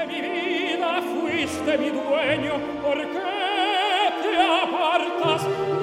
mi vida, fuiste mi dueño, ¿por qué te apartas?